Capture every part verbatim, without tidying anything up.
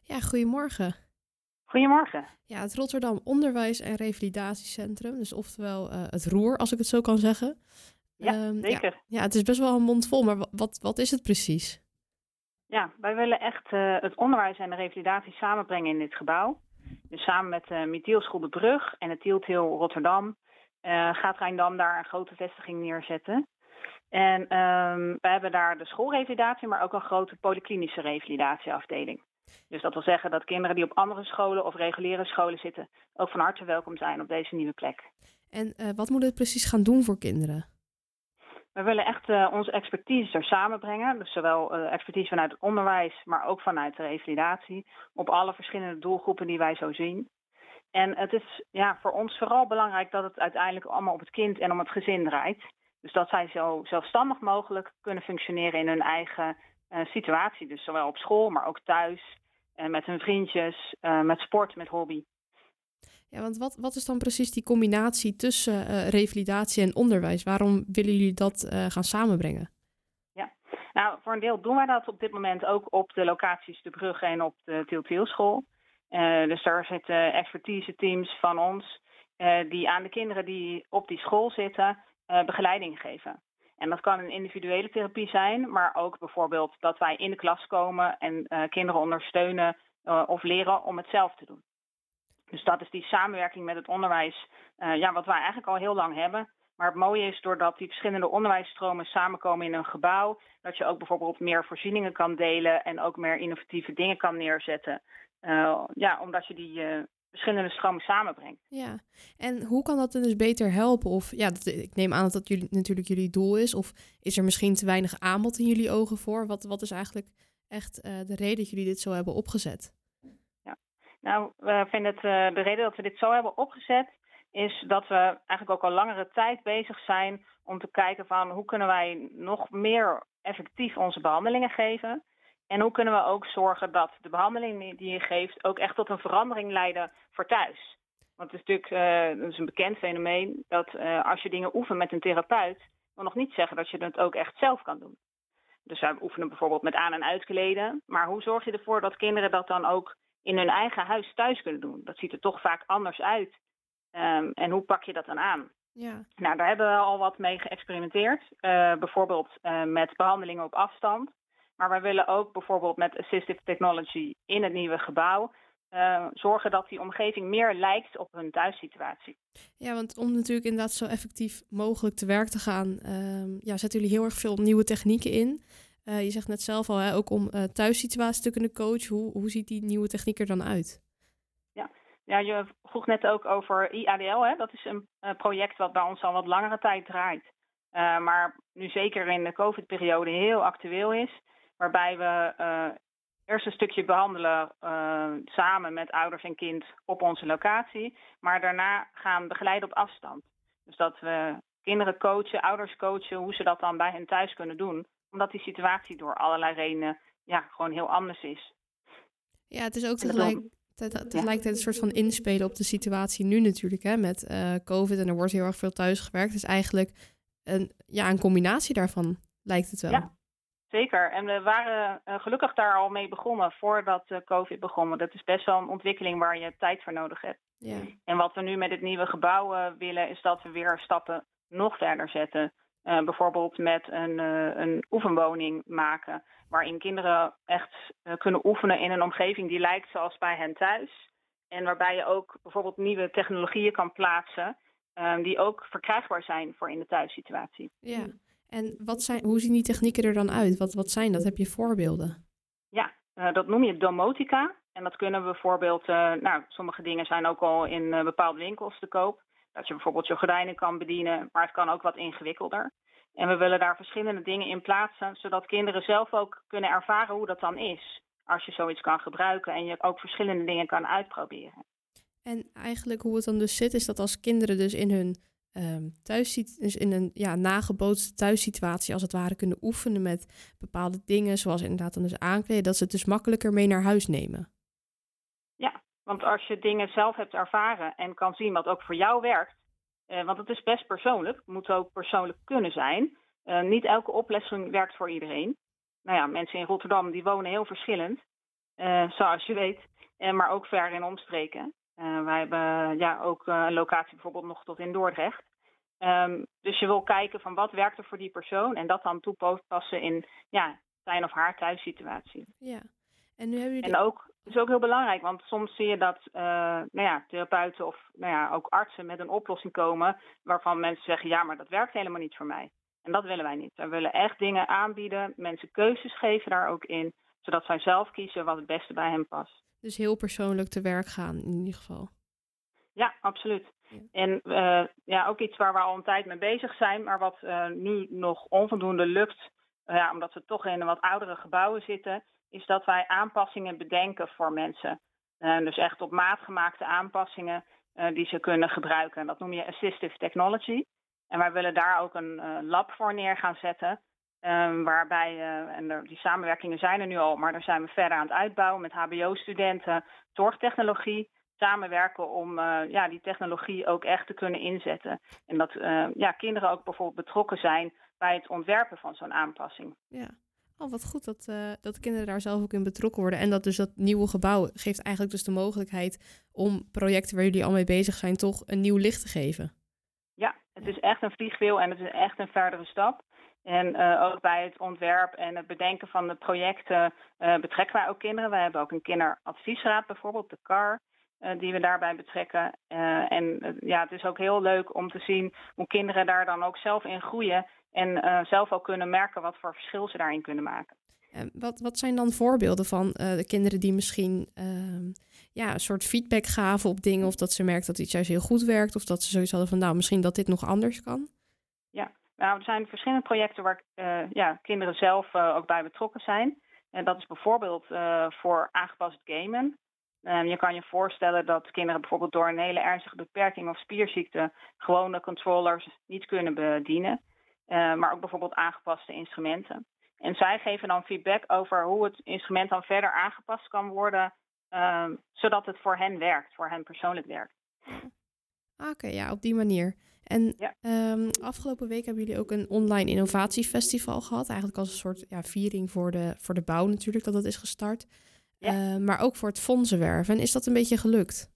Ja, goedemorgen. Goedemorgen. Ja, het Rotterdam Onderwijs- en Revalidatiecentrum, dus oftewel eh, het Roer, als ik het zo kan zeggen. Ja, Ehm, ja, zeker. ja, het is best wel een mond vol, maar wa- wat, wat is het precies? Ja, wij willen echt eh, het onderwijs en de revalidatie samenbrengen in dit gebouw. Dus samen met de Mithielschool De Brug en het Tieltil Rotterdam eh, gaat Rijndam daar een grote vestiging neerzetten. En ehm we hebben daar de schoolrevalidatie, maar ook een grote polyklinische revalidatieafdeling. Dus dat wil zeggen dat kinderen die op andere scholen of reguliere scholen zitten ook van harte welkom zijn op deze nieuwe plek. En eh, wat moet het precies gaan doen voor kinderen? We willen echt uh, onze expertise er samenbrengen. Dus zowel uh, expertise vanuit het onderwijs, maar ook vanuit de revalidatie. Op alle verschillende doelgroepen die wij zo zien. En het is ja, voor ons vooral belangrijk dat het uiteindelijk allemaal op het kind en om het gezin draait. Dus dat zij zo zelfstandig mogelijk kunnen functioneren in hun eigen uh, situatie. Dus zowel op school, maar ook thuis. Uh, met hun vriendjes, uh, met sport, met hobby. Ja, want wat, wat is dan precies die combinatie tussen uh, revalidatie en onderwijs? Waarom willen jullie dat uh, gaan samenbrengen? Ja, nou voor een deel doen wij dat op dit moment ook op de locaties De Brugge en op de Tieltielschool. Uh, dus daar zitten expertise teams van ons uh, die aan de kinderen die op die school zitten uh, begeleiding geven. En dat kan een individuele therapie zijn, maar ook bijvoorbeeld dat wij in de klas komen en uh, kinderen ondersteunen uh, of leren om het zelf te doen. Dus dat is die samenwerking met het onderwijs, uh, ja, wat wij eigenlijk al heel lang hebben. Maar het mooie is, doordat die verschillende onderwijsstromen samenkomen in een gebouw, dat je ook bijvoorbeeld meer voorzieningen kan delen en ook meer innovatieve dingen kan neerzetten. Uh, ja, omdat je die uh, verschillende stromen samenbrengt. Ja, en hoe kan dat dus beter helpen? Of ja, dat, ik neem aan dat dat jullie, natuurlijk jullie doel is. Of is er misschien te weinig aanbod in jullie ogen voor? Wat, wat is eigenlijk echt uh, de reden dat jullie dit zo hebben opgezet? Ja. Nou, we vinden het, uh, de reden dat we dit zo hebben opgezet is dat we eigenlijk ook al langere tijd bezig zijn om te kijken van hoe kunnen wij nog meer effectief onze behandelingen geven. En hoe kunnen we ook zorgen dat de behandeling die je geeft ook echt tot een verandering leiden voor thuis. Want het is natuurlijk uh, dat is een bekend fenomeen dat uh, als je dingen oefent met een therapeut, wil nog niet zeggen dat je het ook echt zelf kan doen. Dus wij oefenen bijvoorbeeld met aan- en uitkleden. Maar hoe zorg je ervoor dat kinderen dat dan ook in hun eigen huis thuis kunnen doen? Dat ziet er toch vaak anders uit. Um, en hoe pak je dat dan aan? Ja. Nou, daar hebben we al wat mee geëxperimenteerd. Uh, bijvoorbeeld uh, met behandelingen op afstand. Maar wij willen ook bijvoorbeeld met assistive technology in het nieuwe gebouw uh, zorgen dat die omgeving meer lijkt op hun thuissituatie. Ja, want om natuurlijk inderdaad zo effectief mogelijk te werk te gaan, uh, ja, zetten jullie heel erg veel nieuwe technieken in. Uh, je zegt net zelf al, hè, ook om uh, thuissituaties te kunnen coachen. Hoe, hoe ziet die nieuwe techniek er dan uit? Ja. Ja, je vroeg net ook over I A D L. Hè? Dat is een uh, project wat bij ons al wat langere tijd draait. Uh, maar nu zeker in de COVID-periode heel actueel is. Waarbij we uh, eerst een stukje behandelen uh, samen met ouders en kind op onze locatie. Maar daarna gaan begeleiden op afstand. Dus dat we kinderen coachen, ouders coachen, hoe ze dat dan bij hen thuis kunnen doen. Omdat die situatie door allerlei redenen ja, gewoon heel anders is. Ja, het is ook tegelijk... tegelijkertijd een soort van inspelen op de situatie nu natuurlijk, hè, met uh, COVID en er wordt heel erg veel thuis gewerkt. Dus eigenlijk een, ja, een combinatie daarvan lijkt het wel. Ja, zeker. En we waren uh, gelukkig daar al mee begonnen voordat uh, COVID begon. Dat is best wel een ontwikkeling waar je tijd voor nodig hebt. Ja. En wat we nu met het nieuwe gebouw uh, willen, is dat we weer stappen nog verder zetten. Uh, bijvoorbeeld met een, uh, een oefenwoning maken, waarin kinderen echt uh, kunnen oefenen in een omgeving die lijkt zoals bij hen thuis. En waarbij je ook bijvoorbeeld nieuwe technologieën kan plaatsen, uh, die ook verkrijgbaar zijn voor in de thuissituatie. Ja, en wat zijn, hoe zien die technieken er dan uit? Wat, wat zijn dat? Heb je voorbeelden? Ja, uh, dat noem je domotica. En dat kunnen bijvoorbeeld, uh, nou, sommige dingen zijn ook al in uh, bepaalde winkels te koop. Dat je bijvoorbeeld je gordijnen kan bedienen, maar het kan ook wat ingewikkelder. En we willen daar verschillende dingen in plaatsen, zodat kinderen zelf ook kunnen ervaren hoe dat dan is. Als je zoiets kan gebruiken en je ook verschillende dingen kan uitproberen. En eigenlijk hoe het dan dus zit, is dat als kinderen dus in hun um, thuis, dus in een ja, nagebootste thuissituatie als het ware kunnen oefenen met bepaalde dingen, zoals inderdaad dan dus aankleden, dat ze het dus makkelijker mee naar huis nemen. Ja, want als je dingen zelf hebt ervaren en kan zien wat ook voor jou werkt, Uh, want het is best persoonlijk, het moet ook persoonlijk kunnen zijn. Uh, niet elke oplossing werkt voor iedereen. Nou ja, mensen in Rotterdam die wonen heel verschillend. uh, zoals je weet. Uh, maar ook ver in omstreken. Uh, wij hebben ja, ook uh, een locatie bijvoorbeeld nog tot in Dordrecht. Um, dus je wil kijken van wat werkt er voor die persoon en dat dan toepassen in ja, zijn of haar thuissituatie. Ja. En nu hebben jullie... En ook, het is ook heel belangrijk, want soms zie je dat uh, nou ja, therapeuten of nou ja, ook artsen met een oplossing komen waarvan mensen zeggen, ja, maar dat werkt helemaal niet voor mij. En dat willen wij niet. We willen echt dingen aanbieden, mensen keuzes geven daar ook in, zodat zij zelf kiezen wat het beste bij hen past. Dus heel persoonlijk te werk gaan in ieder geval. Ja, absoluut. Ja. En uh, ja, ook iets waar we al een tijd mee bezig zijn, maar wat uh, nu nog onvoldoende lukt, uh, ja, omdat we toch in wat oudere gebouwen zitten, is dat wij aanpassingen bedenken voor mensen. Uh, dus echt op maat gemaakte aanpassingen uh, die ze kunnen gebruiken. Dat noem je assistive technology. En wij willen daar ook een uh, lab voor neer gaan zetten. Uh, waarbij, uh, en er, die samenwerkingen zijn er nu al, maar daar zijn we verder aan het uitbouwen met H B O-studenten, zorgtechnologie, samenwerken om uh, ja, die technologie ook echt te kunnen inzetten. En dat uh, ja, kinderen ook bijvoorbeeld betrokken zijn bij het ontwerpen van zo'n aanpassing. Ja. Oh, wat goed dat, uh, dat kinderen daar zelf ook in betrokken worden. En dat dus dat nieuwe gebouw geeft eigenlijk dus de mogelijkheid om projecten waar jullie al mee bezig zijn toch een nieuw licht te geven. Ja, het is echt een vliegwiel en het is echt een verdere stap. En uh, ook bij het ontwerp en het bedenken van de projecten uh, betrekken wij ook kinderen. Wij hebben ook een kinderadviesraad bijvoorbeeld, de C A R, uh, die we daarbij betrekken. Uh, en uh, ja, het is ook heel leuk om te zien hoe kinderen daar dan ook zelf in groeien. En uh, zelf ook kunnen merken wat voor verschil ze daarin kunnen maken. En wat, wat zijn dan voorbeelden van uh, de kinderen die misschien uh, ja, een soort feedback gaven op dingen, of dat ze merkt dat iets juist heel goed werkt, of dat ze zoiets hadden van nou, misschien dat dit nog anders kan? Ja, nou, er zijn verschillende projecten waar uh, ja, kinderen zelf uh, ook bij betrokken zijn. En dat is bijvoorbeeld uh, voor aangepast gamen. Um, je kan je voorstellen dat kinderen bijvoorbeeld door een hele ernstige beperking of spierziekte gewone controllers niet kunnen bedienen. Uh, maar ook bijvoorbeeld aangepaste instrumenten. En zij geven dan feedback over hoe het instrument dan verder aangepast kan worden, uh, zodat het voor hen werkt, voor hen persoonlijk werkt. Oké, okay, ja, op die manier. En ja. um, afgelopen week hebben jullie ook een online innovatiefestival gehad. Eigenlijk als een soort ja, viering voor de, voor de bouw natuurlijk, dat dat is gestart. Ja. Uh, maar ook voor het fondsenwerven. En is dat een beetje gelukt?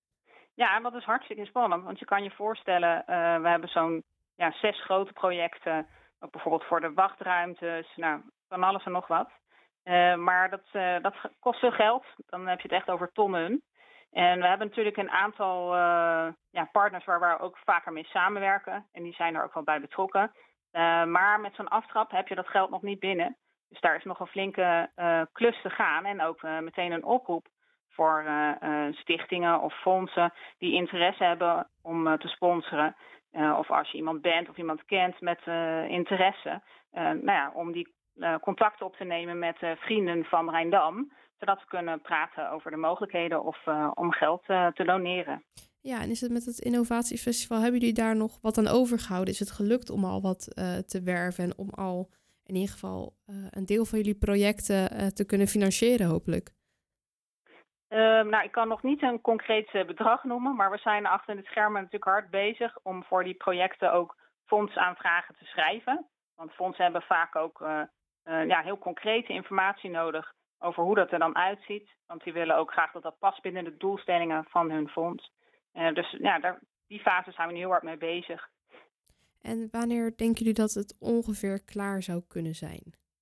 Ja, dat is hartstikke spannend. Want je kan je voorstellen, uh, we hebben zo'n ja, zes grote projecten. Ook bijvoorbeeld voor de wachtruimtes. Nou, van alles en nog wat. Uh, maar dat, uh, dat kost veel geld. Dan heb je het echt over tonnen. En we hebben natuurlijk een aantal uh, ja, partners waar we ook vaker mee samenwerken. En die zijn er ook wel bij betrokken. Uh, maar met zo'n aftrap heb je dat geld nog niet binnen. Dus daar is nog een flinke uh, klus te gaan. En ook uh, meteen een oproep voor uh, uh, stichtingen of fondsen die interesse hebben om uh, te sponsoren. Uh, of als je iemand bent of iemand kent met uh, interesse. Uh, nou ja, om die uh, contacten op te nemen met uh, vrienden van Rijndam. Zodat we kunnen praten over de mogelijkheden of uh, om geld uh, te doneren. Ja, en is het met het innovatiefestival, hebben jullie daar nog wat aan overgehouden? Is het gelukt om al wat uh, te werven en om al in ieder geval uh, een deel van jullie projecten uh, te kunnen financieren hopelijk? Uh, nou, ik kan nog niet een concreet uh, bedrag noemen, maar we zijn achter de schermen natuurlijk hard bezig om voor die projecten ook fondsaanvragen te schrijven. Want fondsen hebben vaak ook uh, uh, ja, heel concrete informatie nodig over hoe dat er dan uitziet. Want die willen ook graag dat dat past binnen de doelstellingen van hun fonds. Uh, dus ja, daar, die fase zijn we nu heel hard mee bezig. En wanneer denken jullie dat het ongeveer klaar zou kunnen zijn?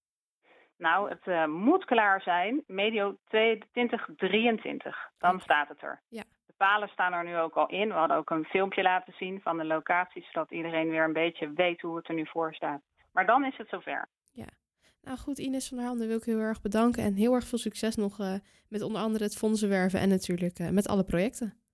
Nou, het uh, moet klaar zijn, medio twintig drieëntwintig. Dan okay. staat het er. Ja. De palen staan er nu ook al in. We hadden ook een filmpje laten zien van de locatie, zodat iedereen weer een beetje weet hoe het er nu voor staat. Maar dan is het zover. Ja. Nou goed, Ines van der Handen wil ik heel erg bedanken. En heel erg veel succes nog uh, met onder andere het fondsenwerven en natuurlijk uh, met alle projecten.